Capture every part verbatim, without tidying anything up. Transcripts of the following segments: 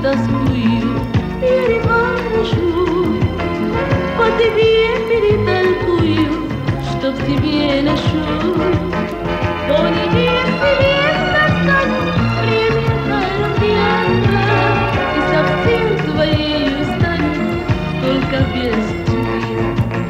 тоскую, переваришь, по тебе перетолкую, что в тебе ношу. По небесам настанет время Олимпиада, и совсем твоею станет только без тебя.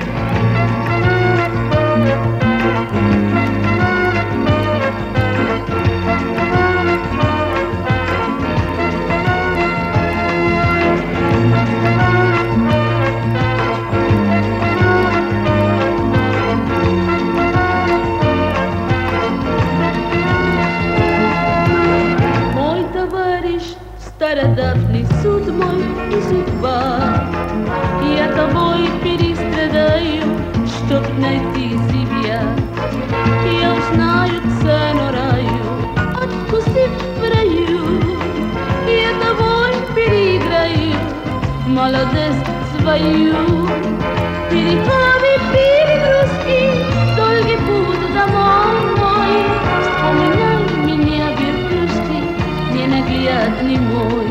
Стародавний суд мой и судьба, я тобой перестрадаю, чтоб найти себя. Я узнаю цену раю, откусив в раю, я тобой переиграю молодость свою. Переходы, перегрузки, долгий путь домой мой, вспоминай меня, верблюжки, ненаглядный мой.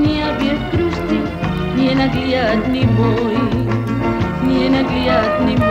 Ненаглядный мой, ненаглядный мой.